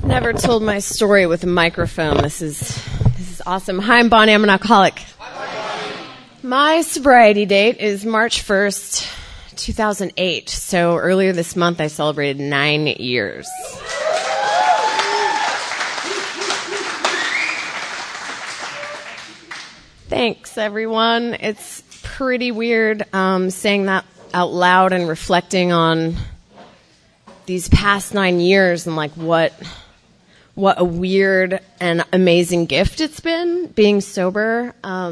Never told my story with a microphone. This is awesome. Hi, I'm Bonnie. I'm an alcoholic. My sobriety date is March 1st, 2008. So earlier this month, I celebrated 9 years. Thanks, everyone. It's pretty weird saying that out loud and reflecting on these past 9 years and like what a weird and amazing gift it's been being sober.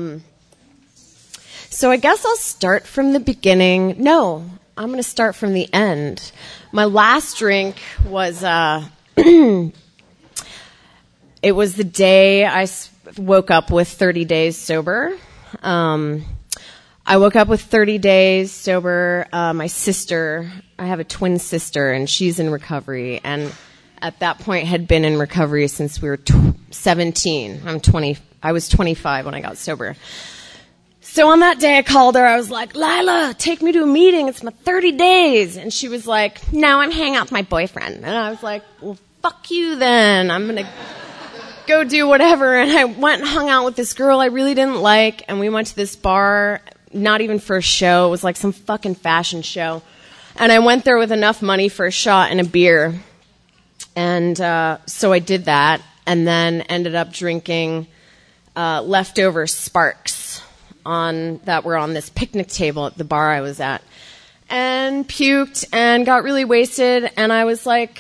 So I guess I'll start from the beginning. No, I'm going to start from the end. My last drink was, it was the day I woke up with 30 days sober. I woke up with 30 days sober. My sister, I have a twin sister, and she's in recovery. And at that point had been in recovery since we were 17. I was 25 when I got sober. So on that day I called her. I was like, Lila, take me to a meeting. It's my 30 days. And she was like, no, I'm hanging out with my boyfriend. And I was like, well, fuck you then. I'm going to go do whatever. And I went and hung out with this girl I really didn't like. And we went to this bar, not even for a show. It was like some fucking fashion show. And I went there with enough money for a shot and a beer. And so I did that, and then ended up drinking leftover Sparks that were on this picnic table at the bar I was at, and puked and got really wasted. And I was like,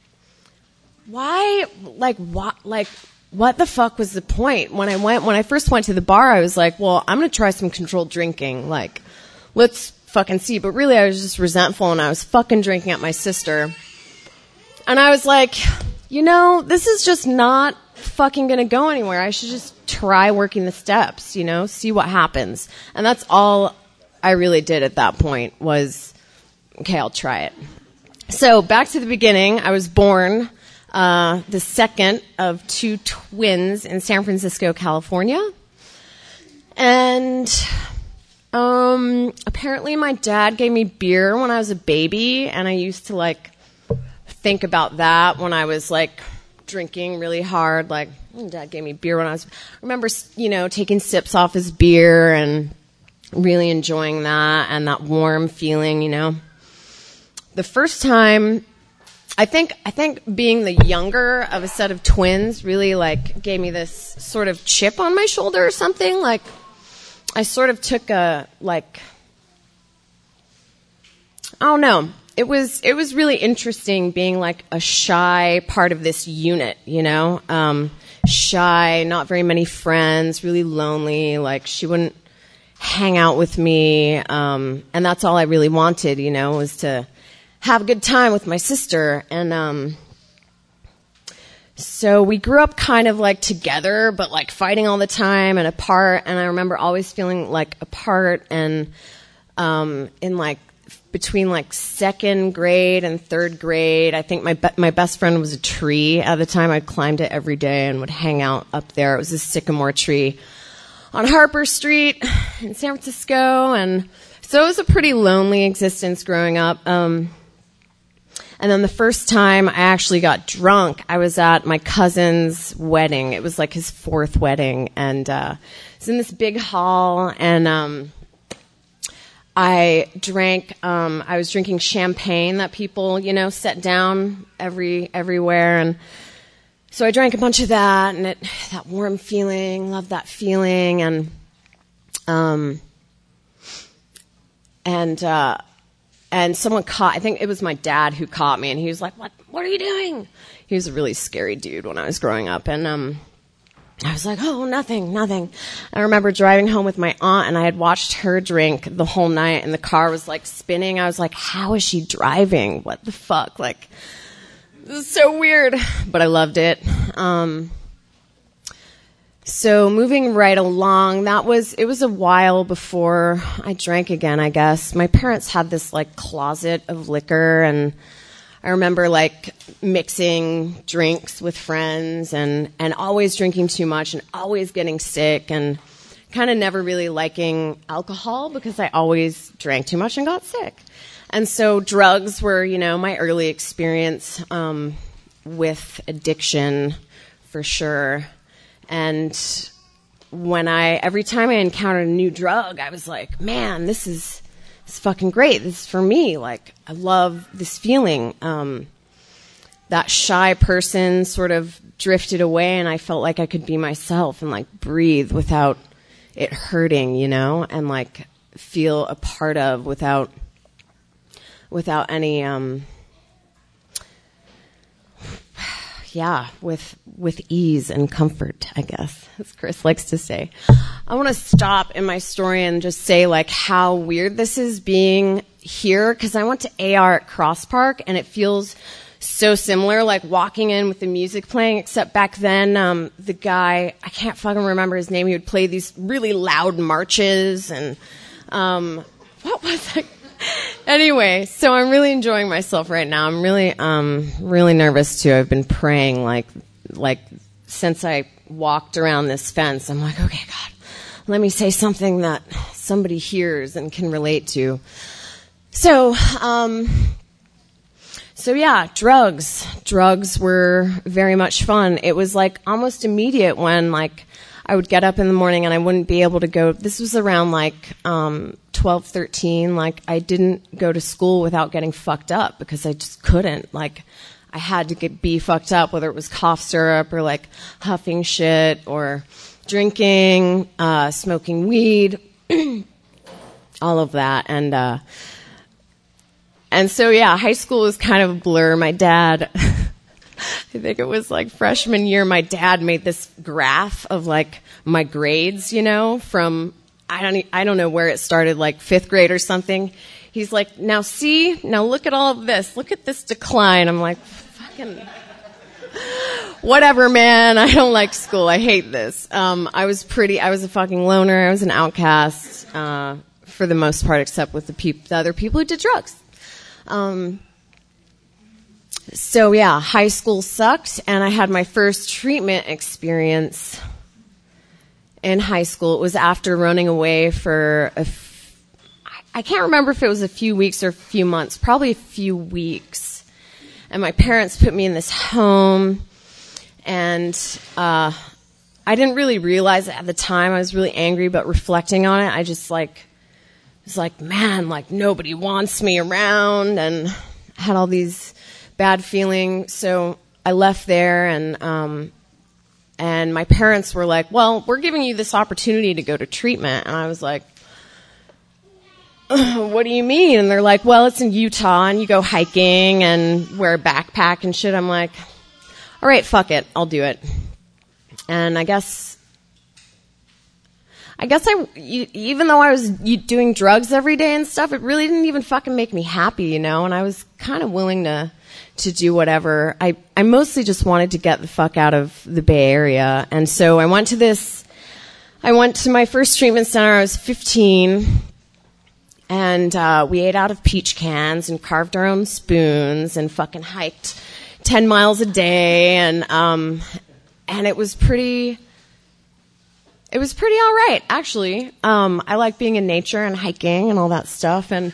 what the fuck was the point? When I first went to the bar, I was like, well, I'm gonna try some controlled drinking. Like, let's fucking see. But really, I was just resentful, and I was fucking drinking at my sister. And I was like, this is just not fucking going to go anywhere. I should just try working the steps, see what happens. And that's all I really did at that point was, okay, I'll try it. So back to the beginning. I was born the second of two twins in San Francisco, California. And apparently my dad gave me beer when I was a baby, and I used to think about that when I was drinking really hard. Dad gave me beer when I remember taking sips off his beer and really enjoying that and that warm feeling. The first time, I think being the younger of a set of twins really gave me this sort of chip on my shoulder or something. I sort of took I don't know. It was really interesting being a shy part of this unit, shy, not very many friends, really lonely. She wouldn't hang out with me. And that's all I really wanted, was to have a good time with my sister. And, so we grew up kind of together, but fighting all the time and apart. And I remember always feeling apart and, in between second grade and third grade, I think my best friend was a tree at the time. I climbed it every day and would hang out up there. It was a sycamore tree on Harper Street in San Francisco, and so it was a pretty lonely existence growing up. And then the first time I actually got drunk, I was at my cousin's wedding. It was his fourth wedding, and it was in this big hall, and I drank, I was drinking champagne that people, set down everywhere. And so I drank a bunch of that, and that warm feeling, loved that feeling. And someone I think it was my dad who caught me, and he was like, what are you doing? He was a really scary dude when I was growing up. And, I was like, oh, nothing. I remember driving home with my aunt, and I had watched her drink the whole night, and the car was spinning. I was like, how is she driving? What the fuck? This is so weird, but I loved it. So moving right along, it was a while before I drank again, I guess. My parents had this closet of liquor, and I remember mixing drinks with friends and always drinking too much and always getting sick, and kind of never really liking alcohol because I always drank too much and got sick. And so drugs were, my early experience. with addiction for sure. And every time I encountered a new drug, I was like, man, this is fucking great. This is for me. Like, I love this feeling. That shy person sort of drifted away, and I felt like I could be myself and like breathe without it hurting, you know, and like feel a part of without any with ease and comfort, I guess, as Chris likes to say. I want to stop in my story and just say like how weird this is being here, because I went to AR at Cross Park and it feels so similar, like walking in with the music playing, except back then the guy, I can't fucking remember his name, he would play these really loud marches and what was it? Anyway, so I'm really enjoying myself right now. I'm really nervous too. I've been praying like since I walked around this fence. I'm like, okay, God, let me say something that somebody hears and can relate to. So yeah, drugs were very much fun. It was like almost immediate when like I would get up in the morning and I wouldn't be able to go. This was around like 12, 13. Like I didn't go to school without getting fucked up because I just couldn't. Like I had to be fucked up, whether it was cough syrup or like huffing shit or drinking, smoking weed, all of that. And so yeah, high school was kind of a blur. My dad, I think it was like freshman year, my dad made this graph of like my grades, you know, from, I don't know where it started, like 5th grade or something. He's like, now look at all of this. Look at this decline. I'm like, fucking, whatever, man. I don't like school. I hate this. I was a fucking loner. I was an outcast, for the most part, except with the other people who did drugs. So yeah, high school sucked, and I had my first treatment experience in high school. It was after running away for I can't remember if it was a few weeks or a few months, probably a few weeks. And my parents put me in this home, and I didn't really realize it at the time. I was really angry, but reflecting on it, I just like was like, man, like nobody wants me around, and I had all these bad feeling. So I left there, and my parents were like, well, we're giving you this opportunity to go to treatment. And I was like, what do you mean? And they're like, well, it's in Utah and you go hiking and wear a backpack and shit. I'm like, all right, fuck it. I'll do it. And I guess even though I was doing drugs every day and stuff, it really didn't even fucking make me happy, you know, and I was kind of willing to do whatever. I mostly just wanted to get the fuck out of the Bay Area. And so I went to my first treatment center. I was 15, and we ate out of peach cans and carved our own spoons and fucking hiked 10 miles a day, and it was pretty all right, actually. I like being in nature and hiking and all that stuff, and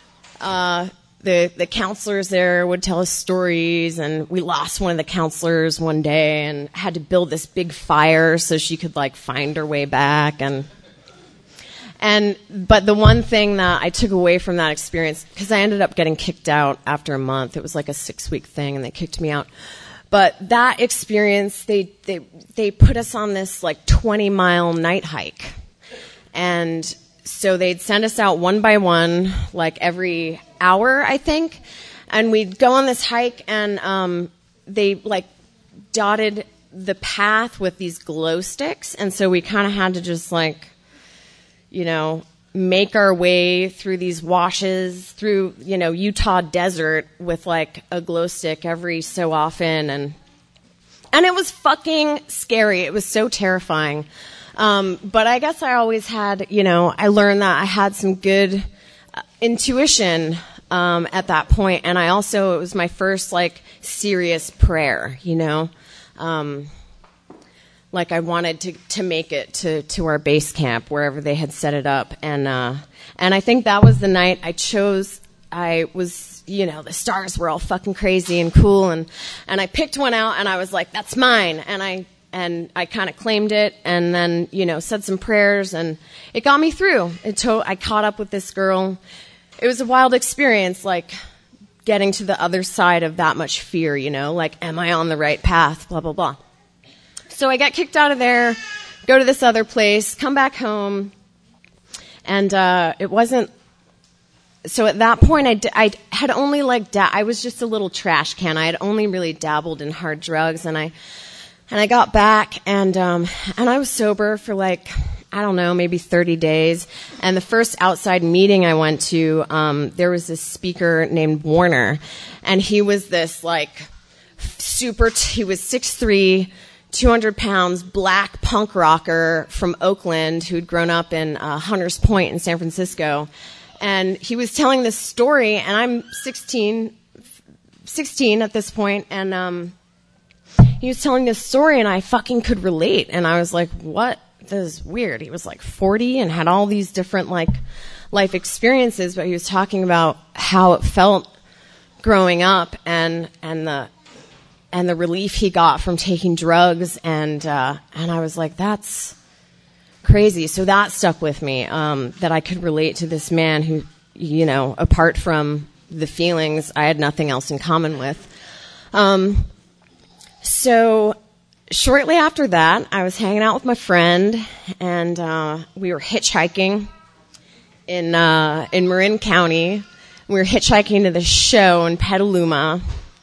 the counselors there would tell us stories, and we lost one of the counselors one day and had to build this big fire so she could like find her way back. But the one thing that I took away from that experience, because I ended up getting kicked out after a month. It was like a 6-week thing, and they kicked me out. But that experience, they put us on this like 20-mile night hike. And so they'd send us out one by one, like every hour, I think. And we'd go on this hike, and they like dotted the path with these glow sticks. And so we kind of had to just like, you know, make our way through these washes, through, you know, Utah desert with like a glow stick every so often. And it was fucking scary. It was so terrifying. But I guess I always had, you know, I learned that I had some good intuition at that point. And it was my first like serious prayer, you know. Like I wanted to make it to our base camp, wherever they had set it up. And I think that was the night I chose. I was the stars were all fucking crazy and cool, and I picked one out, and I was like, that's mine, and I kind of claimed it, and then, said some prayers, and it got me through. I caught up with this girl. It was a wild experience, like getting to the other side of that much fear, like, am I on the right path, blah, blah, blah. So I got kicked out of there, go to this other place, come back home, and it wasn't. So at that point, I had only I was just a little trash can. I had only really dabbled in hard drugs, and I got back, and I was sober for I don't know, maybe 30 days. And the first outside meeting I went to, there was this speaker named Warner, and he was this he was 6'3", 200 pounds, black punk rocker from Oakland who'd grown up in Hunters Point in San Francisco. And he was telling this story, and I'm 16 at this point, and he was telling this story, and I fucking could relate. And I was like, what? This is weird. He was 40 and had all these different life experiences, but he was talking about how it felt growing up and the relief he got from taking drugs, and I was like, that's crazy. So that stuck with me, that I could relate to this man who, apart from the feelings, I had nothing else in common with. So shortly after that, I was hanging out with my friend, and we were hitchhiking in Marin County. We were hitchhiking to this show in Petaluma,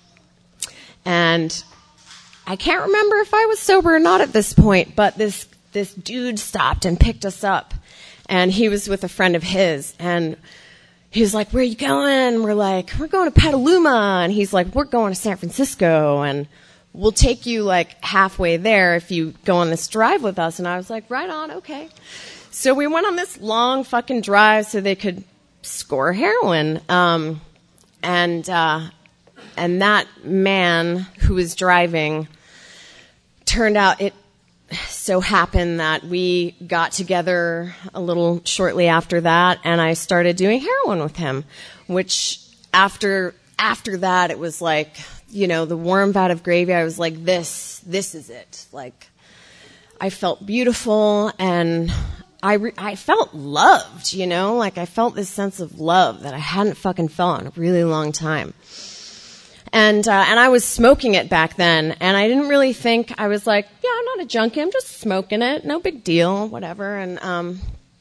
and I can't remember if I was sober or not at this point, but this dude stopped and picked us up, and he was with a friend of his, and he was like, where are you going? We're like, we're going to Petaluma, and he's like, we're going to San Francisco, and we'll take you halfway there if you go on this drive with us. And I was like, right on, okay. So we went on this long fucking drive so they could score heroin, and that man who was driving, turned out it so happened that we got together a little shortly after that, and I started doing heroin with him, which after that, it was the warm vat of gravy. I was like, this is it. I felt beautiful, and I felt loved, I felt this sense of love that I hadn't fucking felt in a really long time. And I was smoking it back then, and I didn't really think. I was like, yeah, I'm not a junkie, I'm just smoking it, no big deal, whatever. And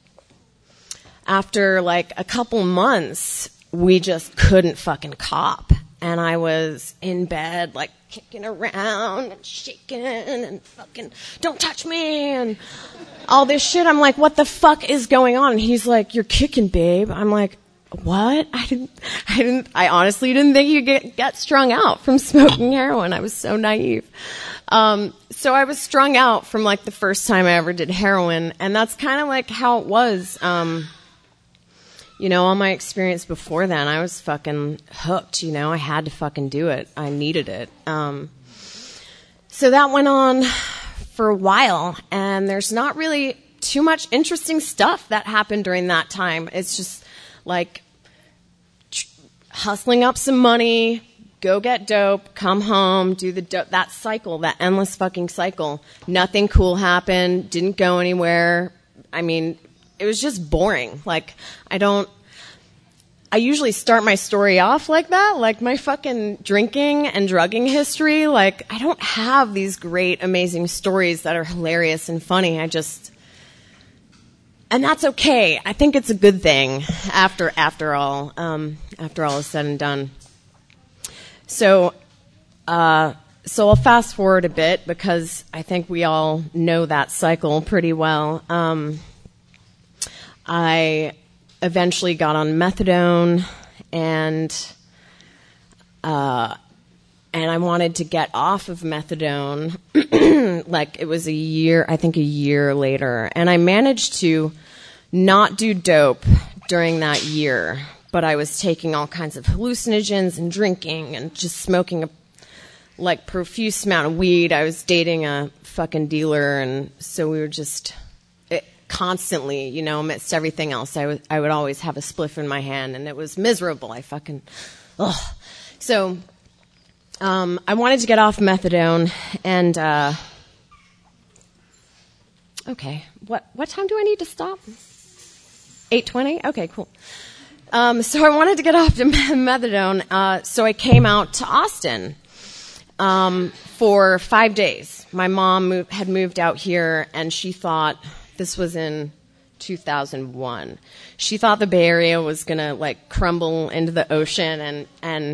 after a couple months, we just couldn't fucking cop. And I was in bed, kicking around and shaking and fucking, don't touch me, and all this shit. I'm like, what the fuck is going on? And he's like, you're kicking, babe. I'm like, what? I honestly didn't think you get strung out from smoking heroin. I was so naive. So I was strung out from the first time I ever did heroin, and that's kind of how it was. All my experience before then, I was fucking hooked, I had to fucking do it. I needed it. So that went on for a while, and there's not really too much interesting stuff that happened during that time. It's just hustling up some money, go get dope, come home, do the dope, that cycle, that endless fucking cycle. Nothing cool happened, didn't go anywhere. I mean, it was just boring. I usually start my story off like that, my fucking drinking and drugging history. I don't have these great, amazing stories that are hilarious and funny. And that's okay. I think it's a good thing after all is said and done. So I'll fast forward a bit because I think we all know that cycle pretty well. I eventually got on methadone, and I wanted to get off of methadone. It was a year later, and I managed to not do dope during that year, but I was taking all kinds of hallucinogens and drinking and just smoking a profuse amount of weed. I was dating a fucking dealer, and so we were just constantly, amidst everything else, I would always have a spliff in my hand, and it was miserable. I fucking Ugh. So, I wanted to get off methadone, and okay, what time do I need to stop? 8:20? Okay, cool. So I wanted to get off methadone, so I came out to Austin for 5 days. My mom had moved out here, and she thought, this was in 2001. She thought the Bay Area was gonna like crumble into the ocean, and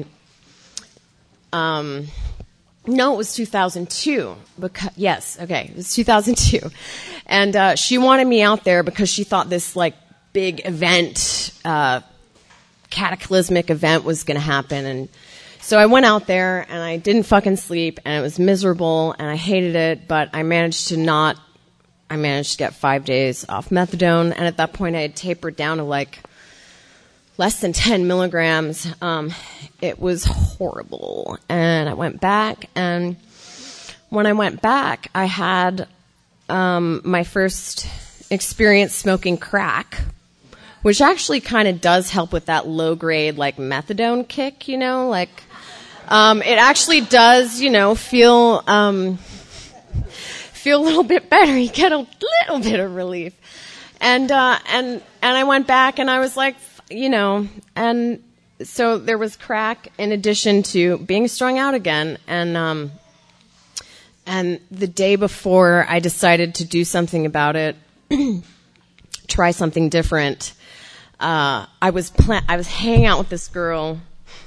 no, it was 2002. Yes, okay, it was 2002, and she wanted me out there because she thought this like big event, cataclysmic event was gonna happen, and so I went out there and I didn't fucking sleep, and it was miserable, and I hated it, but I managed to get 5 days off methadone, and at that point I had tapered down to like less than 10 milligrams. It was horrible, and I went back, and when I went back, I had my first experience smoking crack, which actually kind of does help with that low-grade like methadone kick, you know, like it actually does, you know, feel a little bit better. You get a little bit of relief. And I went back and I was like, you know, and so there was crack in addition to being strung out again. And the day before I decided to do something about it, try something different, I was hanging out with this girl.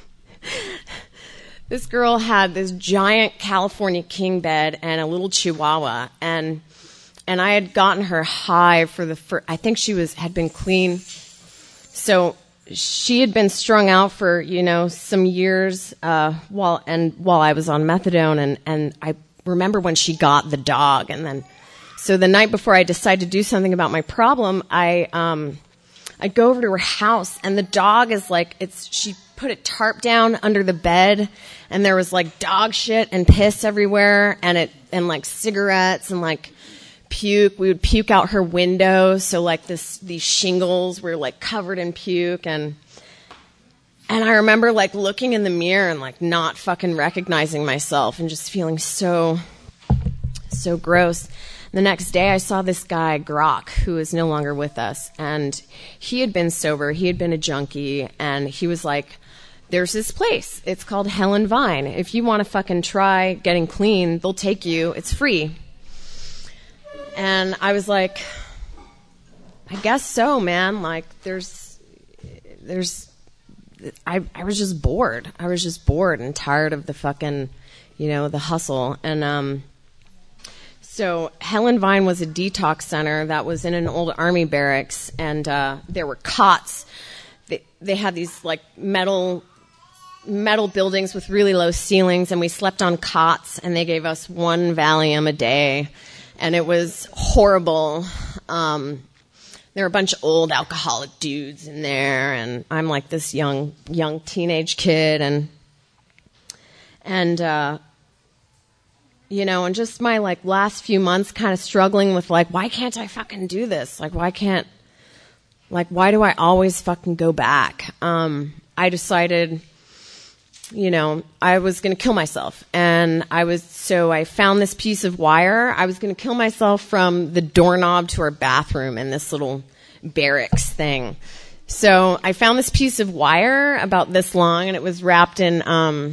This girl had this giant California king bed and a little chihuahua, and I had gotten her high I think she had been clean. So she had been strung out for, you know, some years, while I was on methadone, and I remember when she got the dog, and then, so the night before I decided to do something about my problem, I go over to her house, and the dog is like, she put a tarp down under the bed, and there was like dog shit and piss everywhere, and like cigarettes and like puke. We would puke out her window, so like these shingles were like covered in puke, and I remember like looking in the mirror and like not fucking recognizing myself and just feeling so gross. The next day I saw this guy, Grok, who is no longer with us, and he had been sober, he had been a junkie, and he was like, there's this place, it's called Helen Vine. If you want to fucking try getting clean, they'll take you, it's free. And I was like, I guess so, man, like I was just bored. I was just bored and tired of the fucking, you know, the hustle. And, so Helen Vine was a detox center that was in an old army barracks, and there were cots. They had these like metal buildings with really low ceilings, and we slept on cots, and they gave us 1 Valium a day, and it was horrible. There were a bunch of old alcoholic dudes in there, and I'm like this young teenage kid, and you know, and just my like last few months kind of struggling with like, why can't I fucking do this? Like, why do I always fucking go back? I decided, you know, I was going to kill myself. And I found this piece of wire. I was going to kill myself from the doorknob to our bathroom in this little barracks thing. So I found this piece of wire about this long, and it was wrapped in,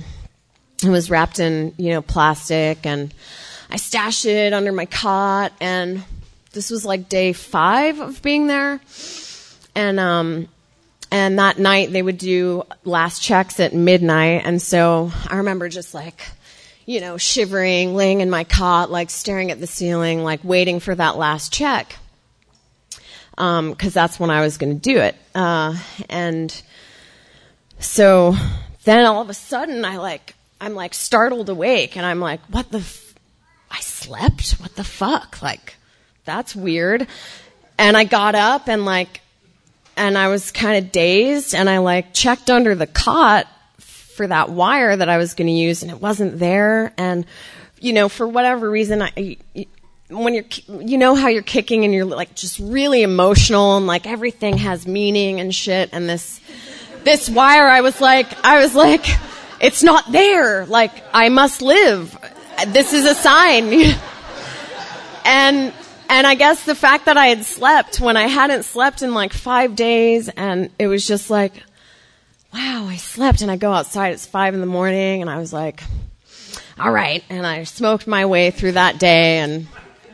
you know, plastic, and I stashed it under my cot, and this was like day 5 of being there. And that night they would do last checks at midnight, and so I remember just like, you know, shivering, laying in my cot, like staring at the ceiling, like waiting for that last check. 'Cause that's when I was going to do it. And so then all of a sudden I'm like startled awake, and I'm like, I slept? What the fuck? Like, that's weird. And I got up and I was kind of dazed, and I like checked under the cot for that wire that I was going to use, and it wasn't there. And, you know, for whatever reason, when you know how you're kicking and you're like just really emotional, and like everything has meaning and shit, and this this wire. I was like, it's not there. Like, I must live. This is a sign. And I guess the fact that I had slept when I hadn't slept in like 5 days, and it was just like, wow, I slept. And I go outside, it's 5 a.m, and I was like, all right. And I smoked my way through that day, and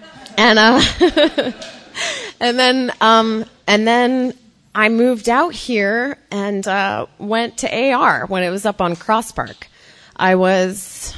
then I moved out here and went to AR when it was up on Cross Park. I was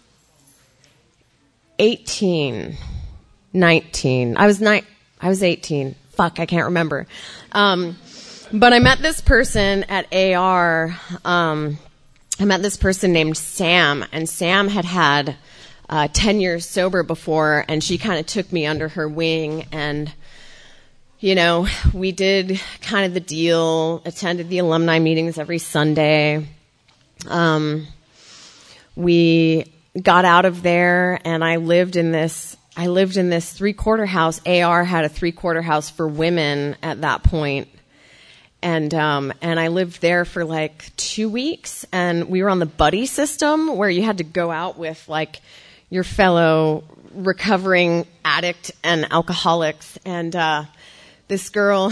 19. I was 18. Fuck, I can't remember. But I met this person at AR. I met this person named Sam, and Sam had 10 years sober before, and she kind of took me under her wing, and you know, we did kind of the deal, attended the alumni meetings every Sunday. We got out of there, and I lived in this 3-quarter house. AR had a 3-quarter house for women at that point. And I lived there for like 2 weeks, and we were on the buddy system where you had to go out with like your fellow recovering addict and alcoholics. And, this girl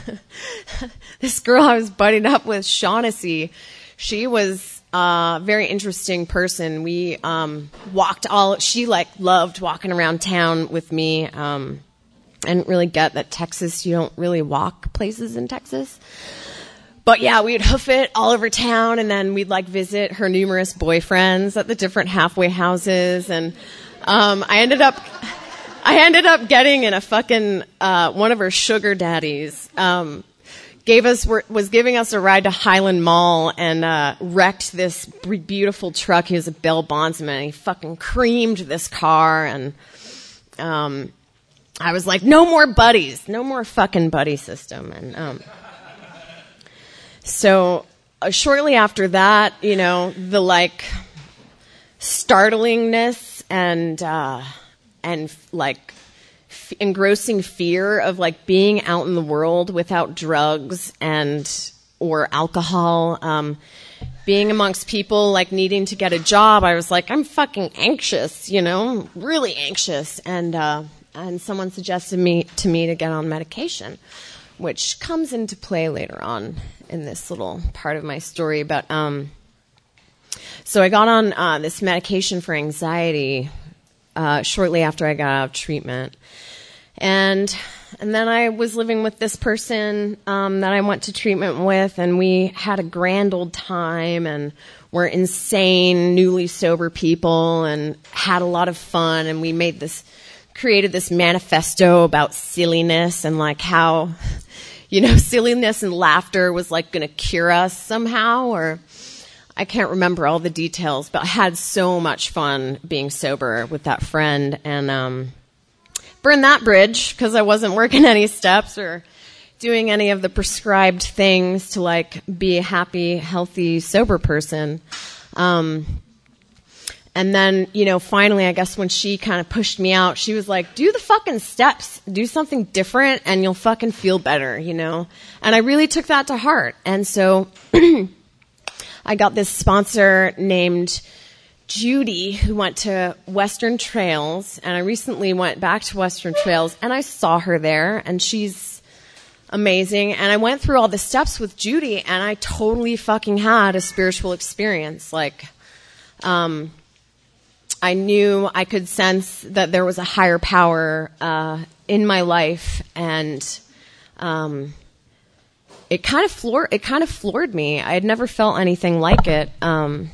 I was buddied up with, Shaughnessy, she was a very interesting person. We, she like loved walking around town with me. I didn't really get that Texas, you don't really walk places in Texas. But yeah, we'd hoof it all over town, and then we'd like visit her numerous boyfriends at the different halfway houses. And, I ended up getting in a fucking, one of her sugar daddies, was giving us a ride to Highland Mall and, wrecked this beautiful truck. He was a bail bondsman. He fucking creamed this car, and, I was like, no more buddies, no more fucking buddy system. And, so shortly after that, you know, the like startlingness and like engrossing fear of like being out in the world without drugs or alcohol, being amongst people like needing to get a job. I was like, I'm fucking anxious, you know, really anxious. And someone suggested to me to get on medication, which comes into play later on in this little part of my story. But, so I got on, this medication for anxiety, shortly after I got out of treatment. And then I was living with this person, that I went to treatment with, and we had a grand old time, and we're insane, newly sober people, and had a lot of fun, and we created this manifesto about silliness and like how, you know, silliness and laughter was like gonna cure us somehow, or I can't remember all the details, but I had so much fun being sober with that friend, and burned that bridge because I wasn't working any steps or doing any of the prescribed things to like be a happy, healthy, sober person. And then, you know, finally, I guess when she kind of pushed me out, she was like, do the fucking steps, do something different, and you'll fucking feel better, you know? And I really took that to heart. And so I got this sponsor named Judy who went to Western Trails, and I recently went back to Western Trails, and I saw her there, and she's amazing. And I went through all the steps with Judy, and I totally fucking had a spiritual experience. Like, I knew, I could sense that there was a higher power in my life, and it kind of floored me. I had never felt anything like it, and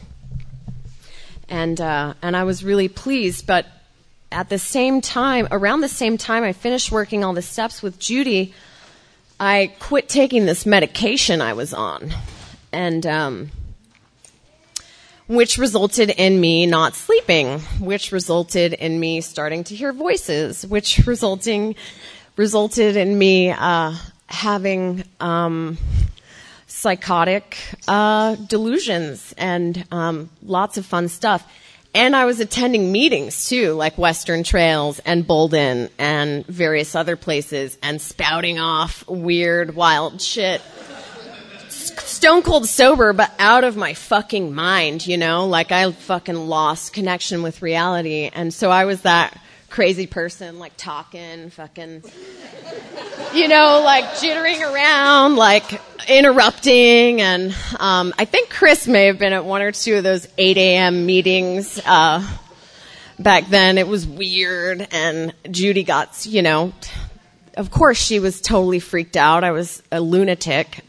I was really pleased. But at the same time, around the same time I finished working all the steps with Judy, I quit taking this medication I was on, and which resulted in me not sleeping, which resulted in me starting to hear voices, which resulted in me having psychotic delusions and lots of fun stuff. And I was attending meetings too, like Western Trails and Bolden and various other places, and spouting off weird, wild shit. stone cold sober, but out of my fucking mind, you know? Like, I fucking lost connection with reality. And so I was that crazy person, like, talking, fucking, you know, like, jittering around, like, interrupting. And I think Chris may have been at one or two of those 8 a.m. meetings back then. It was weird. And Judy got, you know, of course she was totally freaked out. I was a lunatic.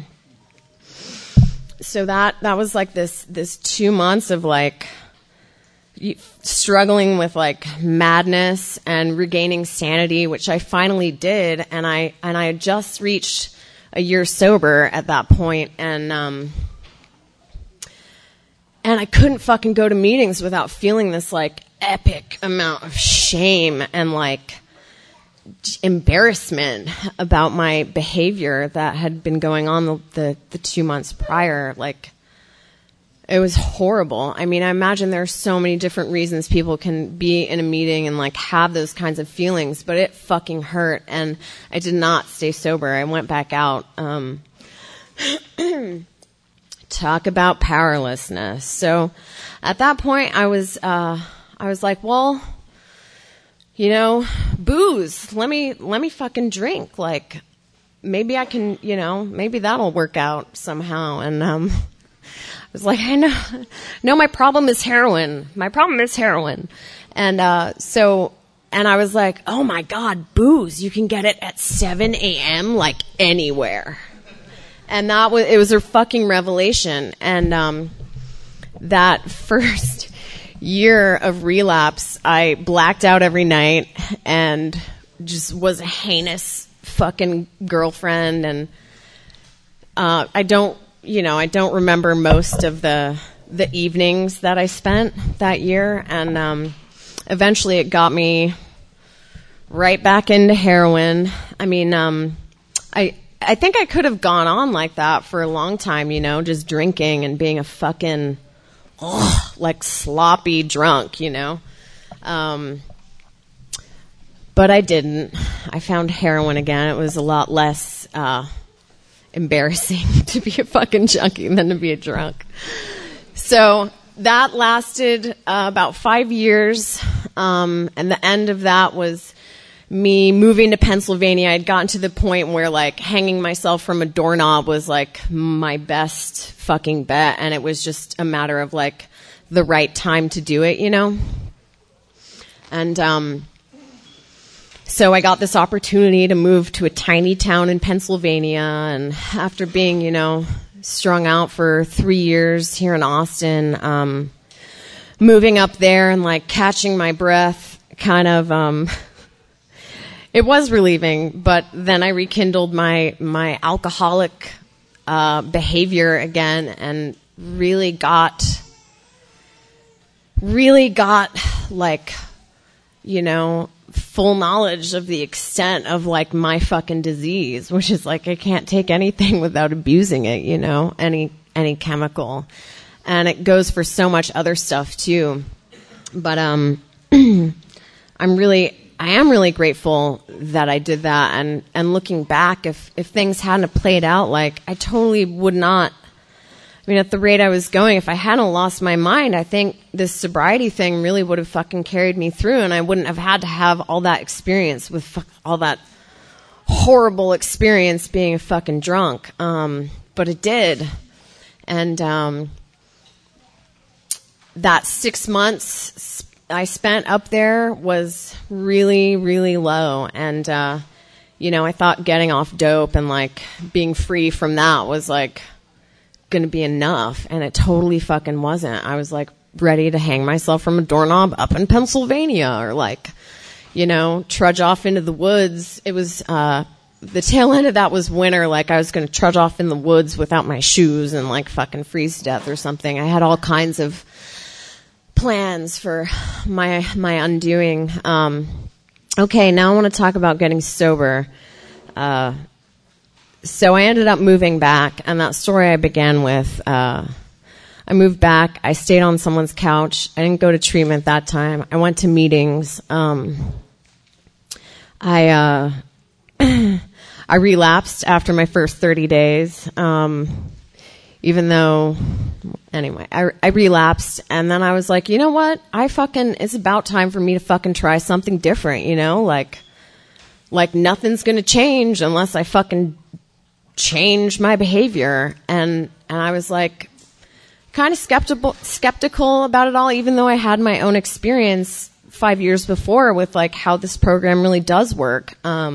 So that was like this 2 months of like struggling with like madness and regaining sanity, which I finally did. And I had just reached a year sober at that point, and I couldn't fucking go to meetings without feeling this like epic amount of shame and like embarrassment about my behavior that had been going on the 2 months prior. Like, it was horrible. I mean, I imagine there are so many different reasons people can be in a meeting and like have those kinds of feelings, but it fucking hurt, and I did not stay sober. I went back out. Talk about powerlessness. So at that point I was like, well, you know, booze, let me fucking drink. Like, maybe I can, you know, maybe that'll work out somehow. And I was like, I know my problem is heroin. My problem is heroin. And and I was like, oh my God, booze, you can get it at 7 a.m. like anywhere. And it was a fucking revelation. And that first year of relapse, I blacked out every night and just was a heinous fucking girlfriend. And I don't remember most of the evenings that I spent that year. And eventually it got me right back into heroin. I mean, I think I could have gone on like that for a long time, you know, just drinking and being a fucking, like sloppy drunk, you know. But I didn't. I found heroin again. It was a lot less embarrassing to be a fucking junkie than to be a drunk. So that lasted about 5 years. And the end of that was me moving to Pennsylvania. I'd gotten to the point where like hanging myself from a doorknob was like my best fucking bet. And it was just a matter of like the right time to do it, you know? And, so I got this opportunity to move to a tiny town in Pennsylvania. And after being, you know, strung out for 3 years here in Austin, moving up there and like catching my breath kind of, it was relieving, but then I rekindled my alcoholic behavior again and really got like, you know, full knowledge of the extent of like my fucking disease, which is like I can't take anything without abusing it, you know, any chemical. And it goes for so much other stuff too. But I am really grateful that I did that. And looking back, if things hadn't played out, like I totally would not. I mean, at the rate I was going, if I hadn't lost my mind, I think this sobriety thing really would have fucking carried me through, and I wouldn't have had to have all that experience with all that horrible experience being a fucking drunk. But it did. And that 6 months I spent up there was really, really low. And, you know, I thought getting off dope and like being free from that was like going to be enough. And it totally fucking wasn't. I was like ready to hang myself from a doorknob up in Pennsylvania or like, you know, trudge off into the woods. It was, the tail end of that was winter. Like I was going to trudge off in the woods without my shoes and like fucking freeze to death or something. I had all kinds of plans for my undoing. Okay, now I want to talk about getting sober. So I ended up moving back, and that story I began with, I moved back, I stayed on someone's couch, I didn't go to treatment that time, I went to meetings, I I relapsed after my first 30 days. Even though, anyway, I relapsed, and then I was like, you know what? It's about time for me to fucking try something different, you know? Like nothing's gonna change unless I fucking change my behavior. And I was like, kind of skeptical about it all, even though I had my own experience 5 years before with like how this program really does work.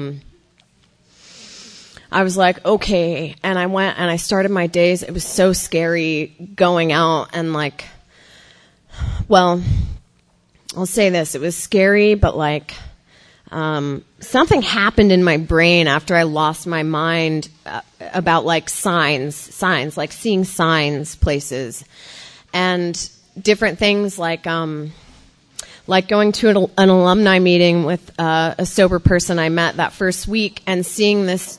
I was like, okay. And I went and I started my days. It was so scary going out and like, well, I'll say this. It was scary, but like, something happened in my brain after I lost my mind about like signs, like seeing signs places and different things like going to an alumni meeting with a sober person I met that first week and seeing this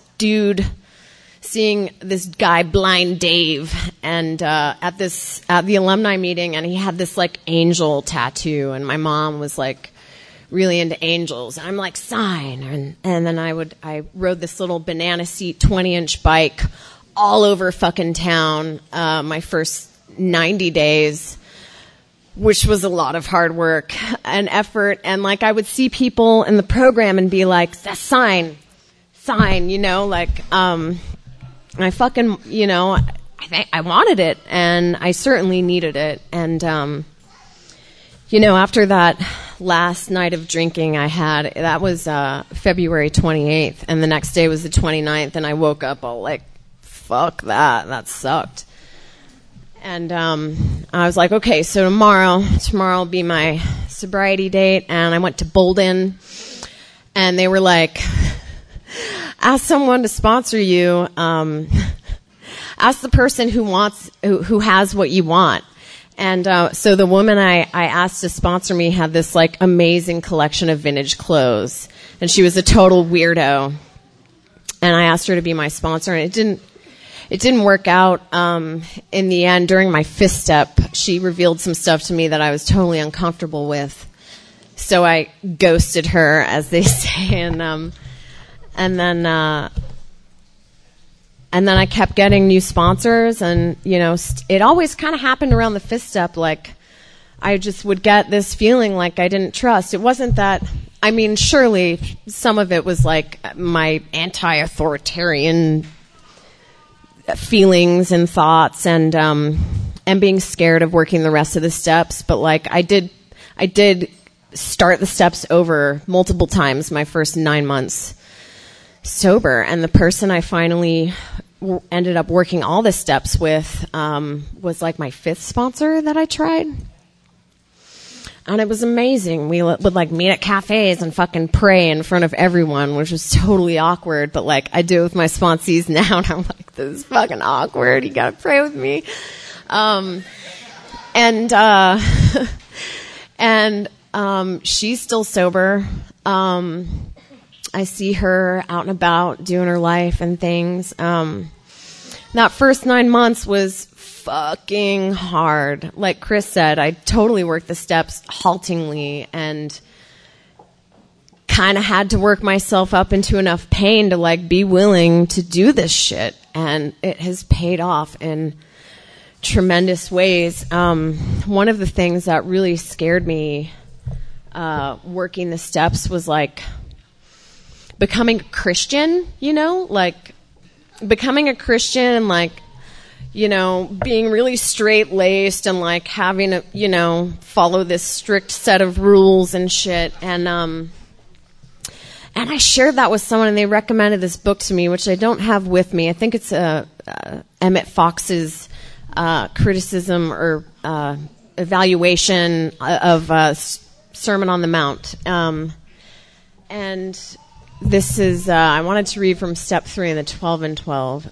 guy, Blind Dave, and at the alumni meeting, and he had this like angel tattoo, and my mom was like really into angels, and I'm like, sign, and then I rode this little banana seat 20-inch bike all over fucking town my first 90 days, which was a lot of hard work and effort, and like I would see people in the program and be like, that's sign, you know, like, I fucking, you know, I wanted it, and I certainly needed it, and, you know, after that last night of drinking that was, February 28th, and the next day was the 29th, and I woke up all like, fuck that sucked. And, I was like, okay, so tomorrow will be my sobriety date, and I went to Bolden, and they were like, ask someone to sponsor you. Ask the person who has what you want. And so the woman I asked to sponsor me had this like amazing collection of vintage clothes, and she was a total weirdo. And I asked her to be my sponsor, and it didn't work out. In the end, during my fifth step, she revealed some stuff to me that I was totally uncomfortable with. So I ghosted her, as they say, and then I kept getting new sponsors, and, you know, it always kind of happened around the fifth step. Like, I just would get this feeling like I didn't trust. It wasn't that, I mean, surely some of it was like my anti-authoritarian feelings and thoughts and being scared of working the rest of the steps. But like, I did start the steps over multiple times my first 9 months sober, and the person I finally ended up working all the steps with was like my fifth sponsor that I tried, and it was amazing. We would like meet at cafes and fucking pray in front of everyone, which was totally awkward, but like I do it with my sponsees now, and I'm like, this is fucking awkward, you gotta pray with me. She's still sober. I see her out and about doing her life and things. That first 9 months was fucking hard. Like Chris said, I totally worked the steps haltingly and kind of had to work myself up into enough pain to like be willing to do this shit. And it has paid off in tremendous ways. One of the things that really scared me working the steps was like becoming a Christian, you know, like becoming a Christian and like, you know, being really straight-laced and like having to, you know, follow this strict set of rules and shit. And I shared that with someone, and they recommended this book to me, which I don't have with me. I think it's Emmett Fox's criticism or evaluation of Sermon on the Mount. And this is, I wanted to read from step 3 in the 12 and 12,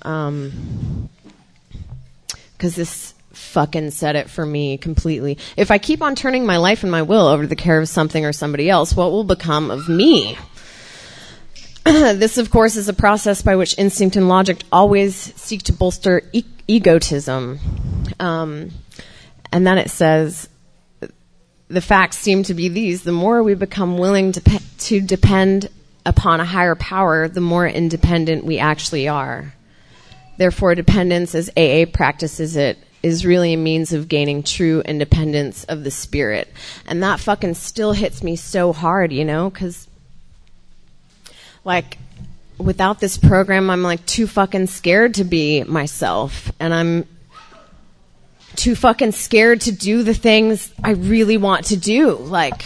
because this fucking said it for me completely. If I keep on turning my life and my will over to the care of something or somebody else, what will become of me? This, of course, is a process by which instinct and logic always seek to bolster egotism. And then it says, the facts seem to be these: the more we become willing to depend upon a higher power, the more independent we actually are. Therefore, dependence, as AA practices it, is really a means of gaining true independence of the spirit. And that fucking still hits me so hard, you know, because, like, without this program, I'm, like, too fucking scared to be myself. And I'm too fucking scared to do the things I really want to do. Like,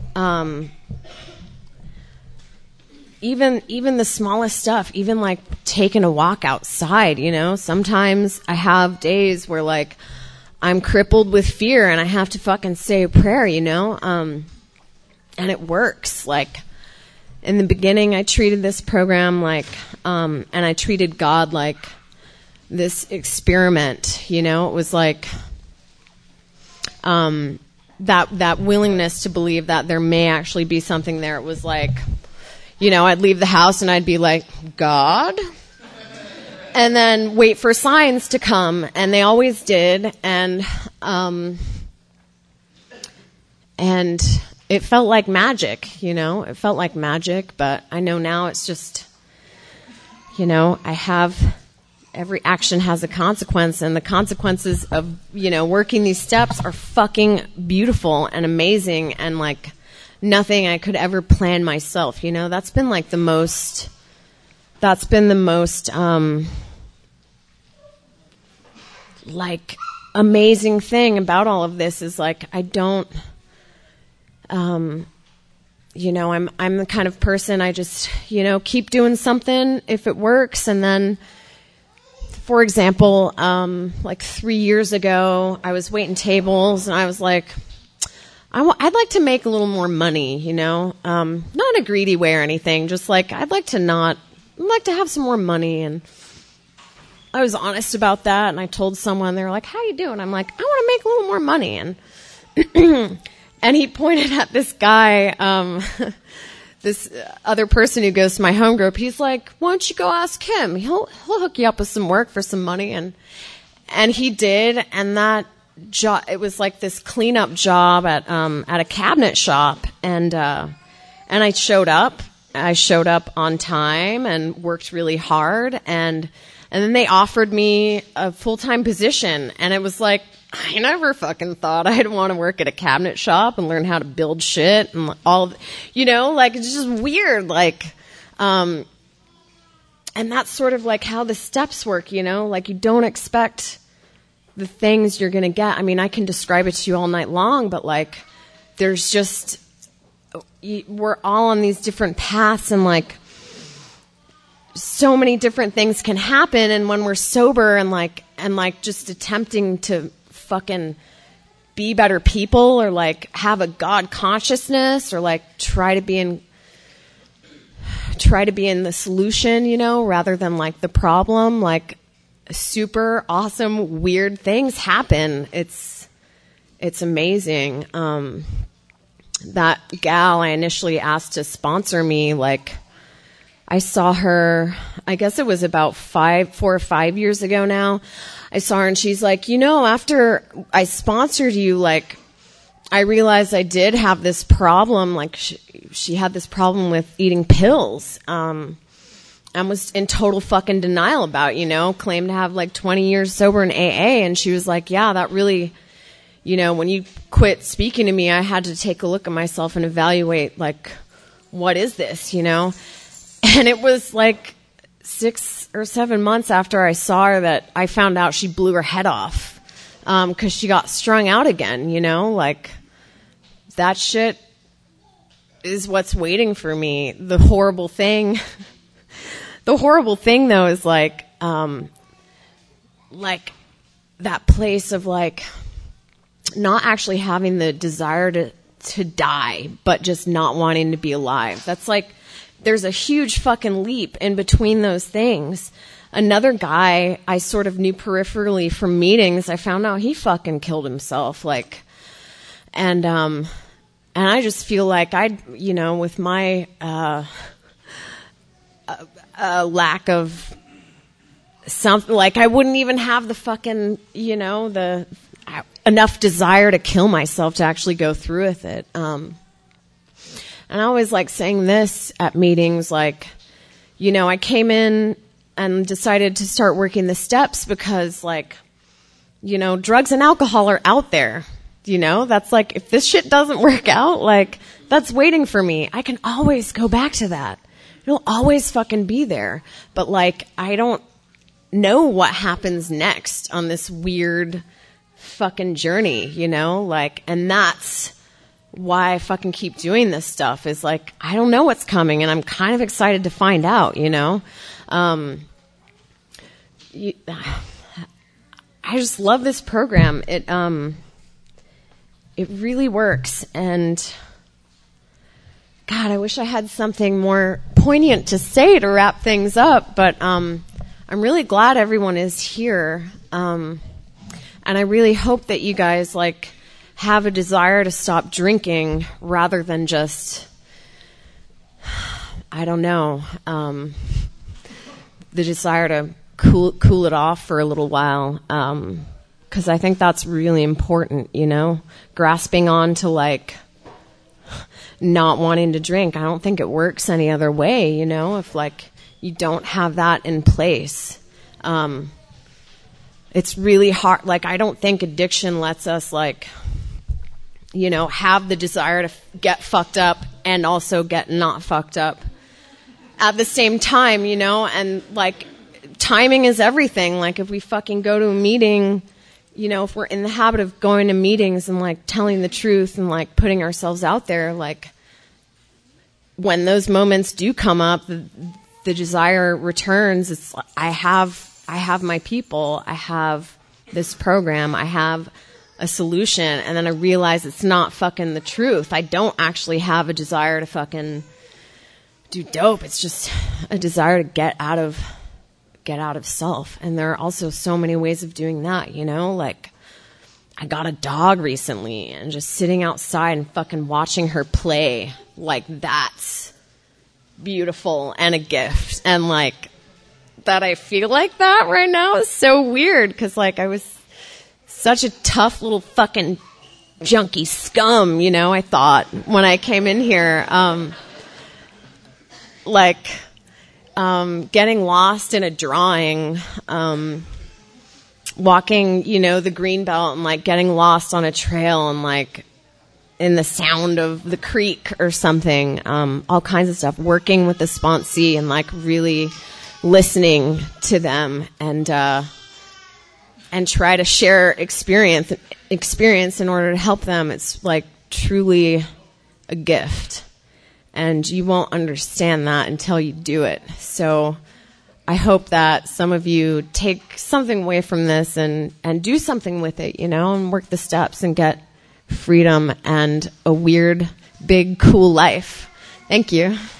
even the smallest stuff, even like taking a walk outside, you know, sometimes I have days where like I'm crippled with fear and I have to fucking say a prayer, you know, and it works. Like in the beginning, I treated this program like, and I treated God like this experiment, you know, it was like, that willingness to believe that there may actually be something there. It was like, you know, I'd leave the house and I'd be like, God? And then wait for signs to come. And they always did. And it felt like magic, you know? It felt like magic, but I know now it's just, you know, every action has a consequence, and the consequences of, you know, working these steps are fucking beautiful and amazing and like nothing I could ever plan myself, you know? That's been the most like amazing thing about all of this is like I don't you know, I'm the kind of person I just, you know, keep doing something if it works. And then, for example, like 3 years ago, I was waiting tables and I was like, I'd like to make a little more money, you know, not in a greedy way or anything, just like I'd like to have some more money. And I was honest about that, and I told someone, they were like, how you doing? I'm like, I want to make a little more money. And and he pointed at this guy, this other person who goes to my home group. He's like, why don't you go ask him? He'll hook you up with some work for some money. And he did, and that job, it was like this cleanup job at a cabinet shop, and I showed up. I showed up on time and worked really hard, and then they offered me a full-time position, and it was like, I never fucking thought I'd want to work at a cabinet shop and learn how to build shit and all, you know, like it's just weird, like, and that's sort of like how the steps work, you know, like you don't expect the things you're going to get. I mean, I can describe it to you all night long, but like there's just, we're all on these different paths, and like so many different things can happen. And when we're sober and like just attempting to fucking be better people, or like have a God consciousness, or like try to be in the solution, you know, rather than like the problem, like super awesome, weird things happen. It's amazing. That gal I initially asked to sponsor me, like I saw her, I guess it was about 4 or 5 years ago now. I saw her and she's like, you know, after I sponsored you, like I realized I did have this problem. Like she had this problem with eating pills, and was in total fucking denial about, you know, claimed to have like 20 years sober in AA. And she was like, yeah, that really, you know, when you quit speaking to me, I had to take a look at myself and evaluate, like, what is this, you know? And it was like 6 or 7 months after I saw her that I found out she blew her head off, 'cause she got strung out again, you know? Like, that shit is what's waiting for me. The horrible thing though is like that place of like not actually having the desire to die, but just not wanting to be alive. That's like, there's a huge fucking leap in between those things. Another guy I sort of knew peripherally from meetings, I found out he fucking killed himself. Like, and I just feel like you know, with my, lack of something, like I wouldn't even have the fucking, you know, enough desire to kill myself to actually go through with it. And I always like saying this at meetings, like, you know, I came in and decided to start working the steps because, like, you know, drugs and alcohol are out there. You know, that's like, if this shit doesn't work out, like, that's waiting for me. I can always go back to that. It'll always fucking be there. But, like, I don't know what happens next on this weird fucking journey, you know? Like, and that's why I fucking keep doing this stuff, is like, I don't know what's coming, and I'm kind of excited to find out, you know? I just love this program. It really works, and God, I wish I had something more poignant to say to wrap things up, but I'm really glad everyone is here, and I really hope that you guys, like, have a desire to stop drinking rather than just, I don't know, the desire to cool it off for a little while, because I think that's really important, you know, grasping on to, like, not wanting to drink. I don't think it works any other way, you know, if, like, you don't have that in place. It's really hard. Like, I don't think addiction lets us, like, you know, have the desire to get fucked up and also get not fucked up at the same time, you know, and, like, timing is everything. Like, if we fucking go to a meeting, you know, if we're in the habit of going to meetings and, like, telling the truth and, like, putting ourselves out there, like, when those moments do come up, the desire returns. It's, I have my people, I have this program, I have a solution, and then I realize it's not fucking the truth. I don't actually have a desire to fucking do dope. It's just a desire to get out of self. And there are also so many ways of doing that, you know? Like, I got a dog recently, and just sitting outside and fucking watching her play, like, that's beautiful and a gift. And, like, that I feel like that right now is so weird, because, like, I was such a tough little fucking junkie scum, you know, I thought when I came in here. Getting lost in a drawing, walking, you know, the green belt, and, like, getting lost on a trail and, like, in the sound of the creek or something, all kinds of stuff, working with the sponsee and, like, really listening to them and try to share experience in order to help them. It's, like, truly a gift. And you won't understand that until you do it. So I hope that some of you take something away from this and do something with it, you know, and work the steps and get freedom and a weird, big, cool life. Thank you.